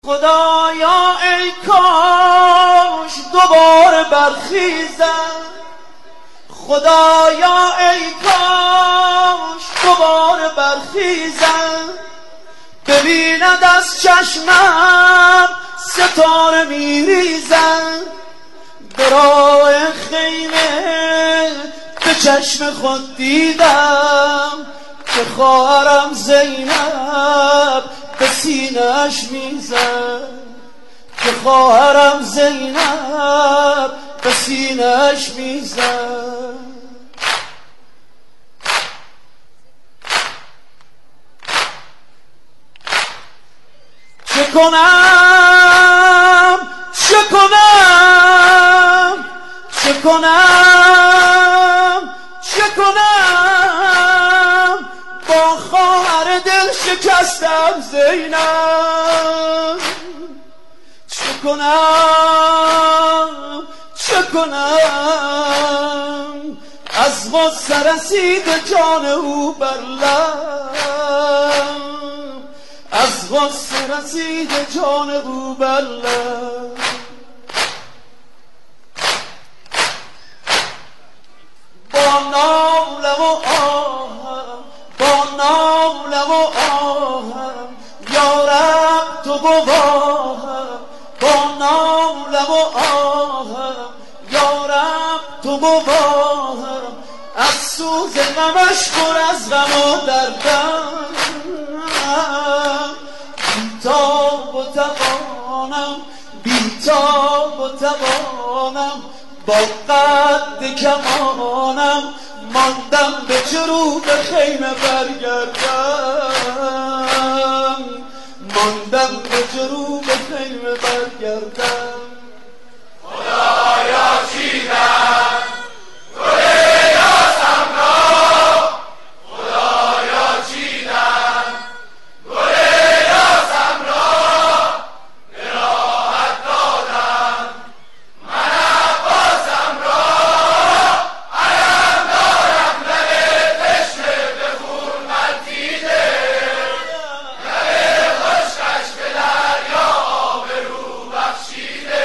خدایا ای کاش دوباره برخیزم، خدایا ای کاش دوباره برخیزم، ببیند از چشمم ستاره میریزن، به راه خیمه به چشم خود دیدم که خواهرم زینب به سینه‌اش میزد، که خواهرم زینب به سینه‌اش میزد. چه کنم چه کنم چه کنم چه کنم با خواهر دل شکستم زینب، چه کنم چه کنم از غصه رسید جان او بر لب، از غصه رسید جان او بر لب. با ناله و آهم با ناله و آهم یارب تو گواهم، با ناله و آهم یارب تو گواهم، از سوز غمش پر از غم و دردم، بی‌تاب و توانم بی‌تاب و توانم، با قد کمانم ماندم به جروب خیمه برگردم، ماندم به جروب خیمه برگردم. خدایا چیدم گل یاسم را، خدایا چیدم گل یاسم را، به راحت دادم من عباسم را، علم دارم لب تشنه به خون ملتیده، لب خشکش به دریا آب رو بخشیده،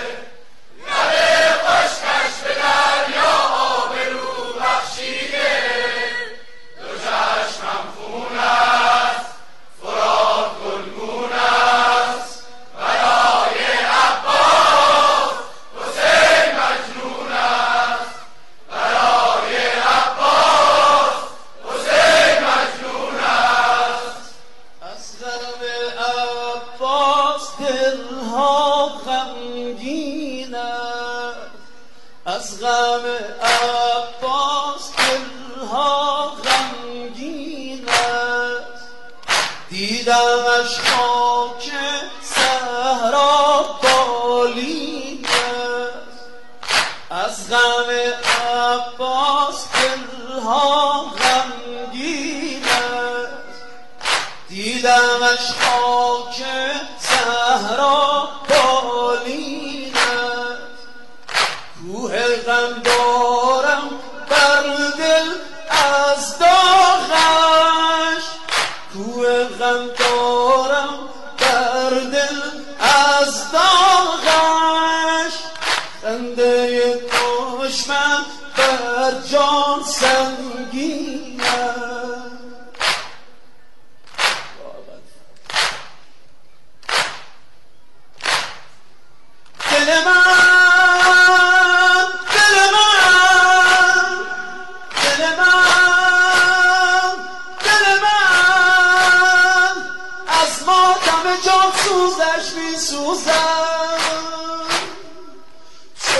لب خشکش به دریا آب رو بخشیده، دو چشمم خون است فرات گلگون است، برای عباس حسین مجنون است، برای عباس حسین مجنون است. از غم عباس دلها غمگین است، از غم عباس دلها غمگین است، دیدمش خاک صحرا بالین است، از غم عباس دلها غمگین است، دیدمش خاک صحرا بالین است، کوه غم دارم بر دل از داغش، کوه غم دارم بر دل از داغش، خنده دشمن بر جان سنگین است. دل من دل من دل من دل من از ماتم جان سوزش می سوزم، چو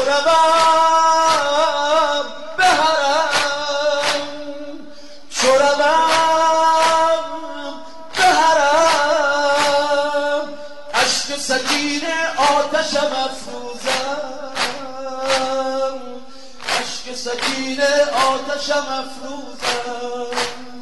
روم به حرم چو روم به حرم، اشک سکینه آتشم افروزم، اشک سکینه آتشم افروزم.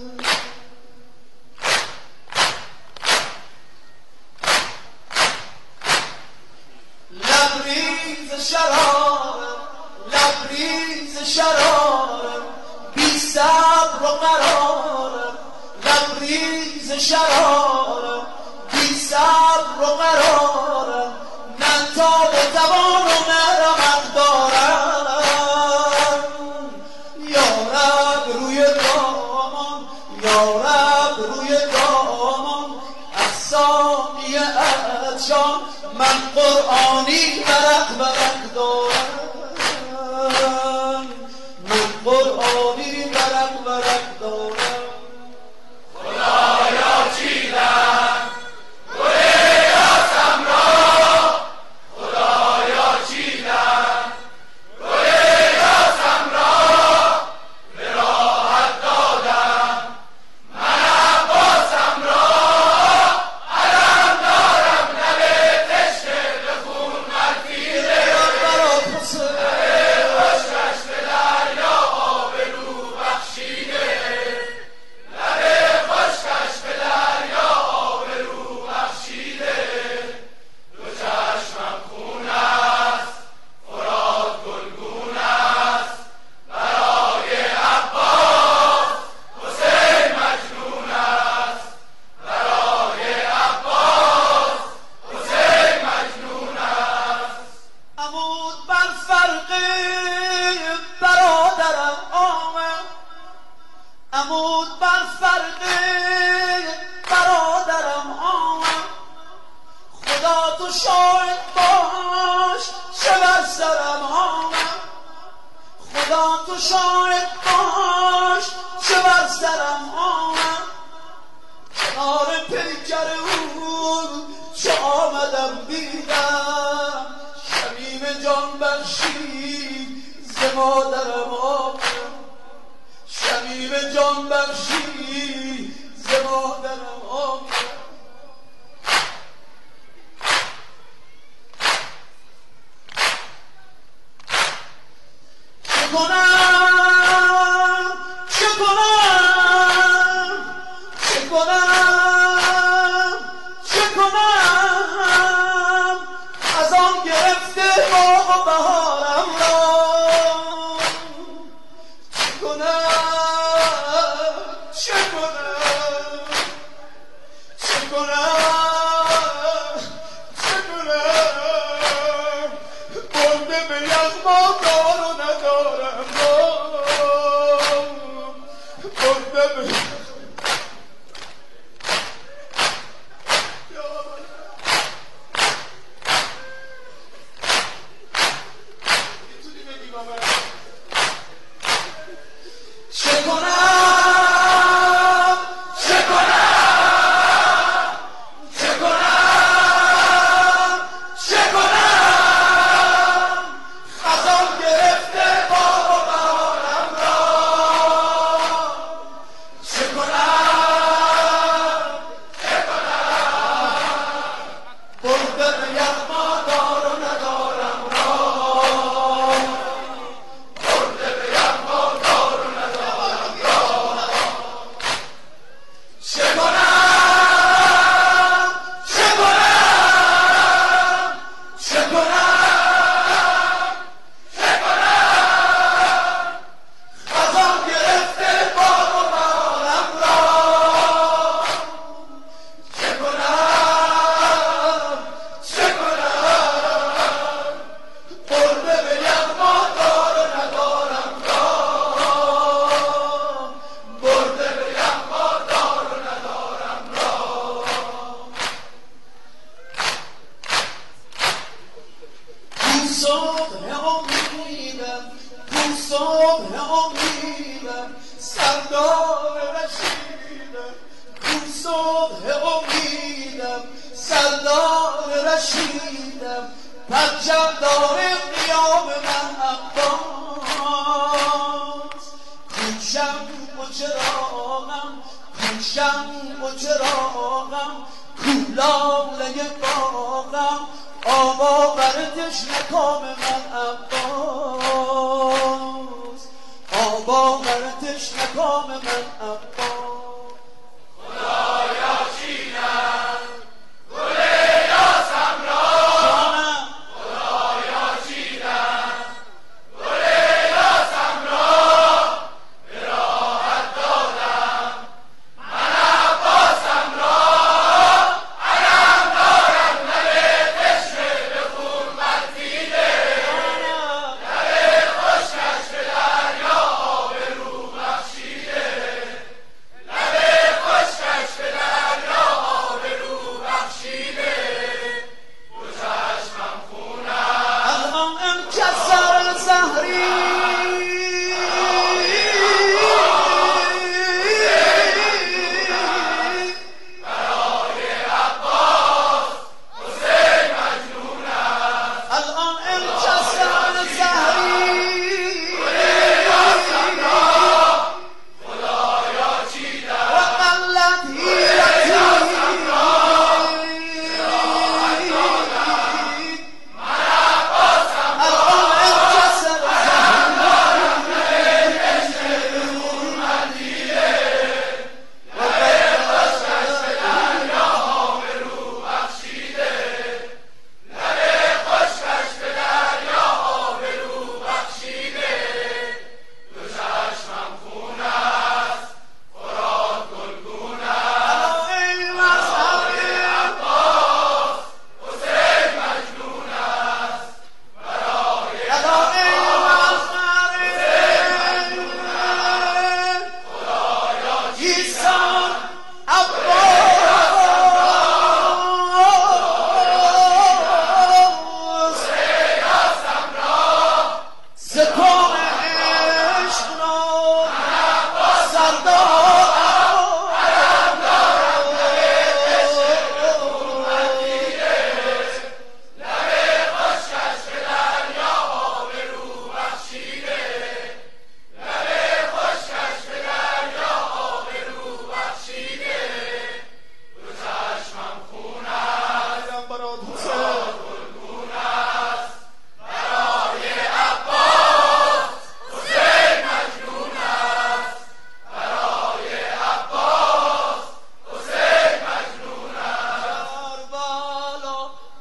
لبریز شرارم لبریز شرارم، بی صبر و قرارم لبریز شرارم، بی صبر و قرارم. درخشان من قرآنی ورق ورق دارم، من قرآنی ورق ورق دارم. خدایا چیدم گل یاسم را، خدایا چیدم گل یاسم را، به راحت دادم من عباسم را. علم دارم لب تشنه به خون ملفیده، لب خشکش به دریا آبرو بخشیده، لب خشکش به دریا آبرو بخشیده. دو چشمم خون است فرات گلگون است، برای عباس حسین مجنون است، برای عباس حسین مجنون است. عمود بر فرق برادرم آمد، عمود بر فرق برادرم آمد. خدا تو شاهد باش چه بر سرم آمد، خدا تو شاهد باش چه بر سرم آمد. کنار پیکر او چه آمدم دیدم، شمیم جان بخشید ز مادرم آمد، شمیم جان بخشید ز مادرم آمد. چه کنم چه کنم چه کنم چه کنم، از آن گرفته باغ و بهارم را. چه کنم چه کنم چه کنم چه کنم، برده به یغما دار و ندارم را، برده به چه کنم چه کنم چه کنم چه کنم، خزان گرفته باغ و بهارم را. چه کنم چه کنم، برده به یغما دار و ندارم را، برده به یغما دار و ندارم را. چه کنم چه کنم چه کنم چه کنم، خزان گرفته باغ و بهارم را. چه کنم چه کنم، برده به یغما دار و ندارم را، برده به یغما دار و ندارم را. کو صبح امیدم کو صبح امیدم سردار رشیدم، کو صبح امیدم سردار رشیدم. پرچم دار قیام من عباس، کو شمع و چراغم کو شمع و چراغم، کو لاله باغم آوا بر تشنه کام من عباس، آوا بر تشنه کام من عباس. خدایا چیدم گل یاسم را، جانم خدایا چیدم گل یاسم را، به راحت دادم من عباسم را. علم دارم لب تشنه به خون ملفیده، لب خشکش به دریا آبرو بخشیده،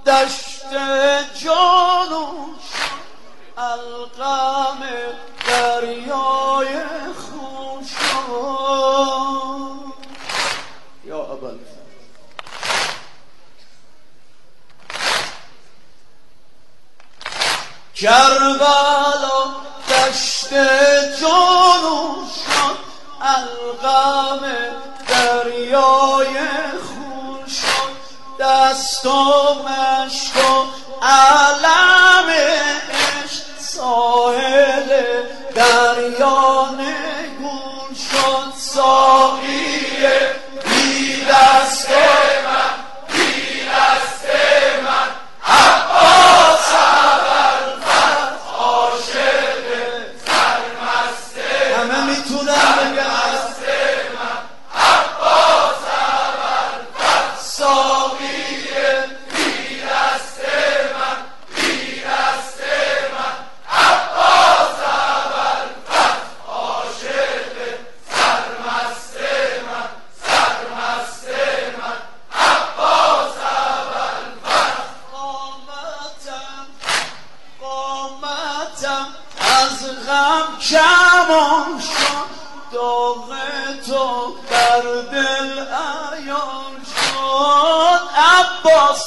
دشت جانوش القم دریای خون شد. یا ابوالفضل کربلا دشت جانوش شد القم دریای خون شد. دست و مشک و علم عشق ساحل دریا نگون شد. ساقی بی دست من بی دست من عباس ابوالفضل عاشق سرمست همه میتونن بگن عباس ابوالفضل ساقی بی دست من بی دست من عباس ابوالفضل عاشق سرمست من سرمست من عباس ابوالفضل. قامتم از غم کمان شد داغ تو در دل عیان شد. عباس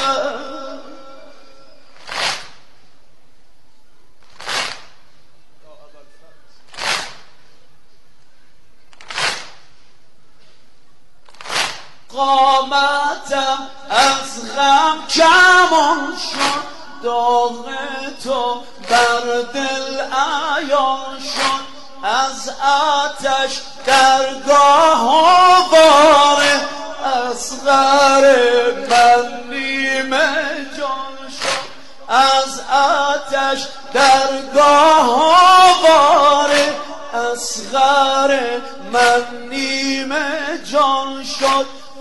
قامتم از غم کمان شد داغ تو بر دل عیان شد. از آتش درگاه آواره اصغر من نیمه جان شد. از آتش درگاه آواره اصغر من نیمه جان شد.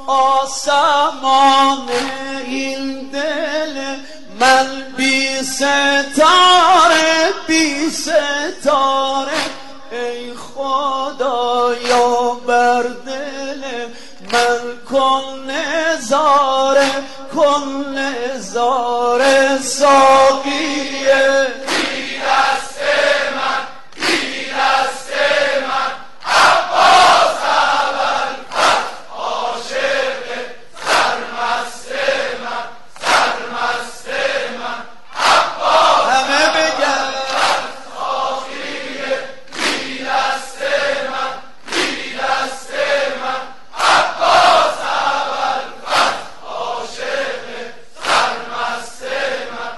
آسمان این دل من بی ستاره بی ستاره ای خدایا بر دل من کن نظاره کن نظاره. ساقیه بی دست من بی دست من عباس ابوالفضل عاشق سرمست من سرمست من عباس همه بگن ساقیه بی دست من بی دست من عباس ابوالفضل عاشق سرمست من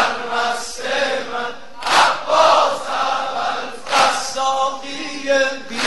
سرمست من عباس ابوالفضل. ساقیه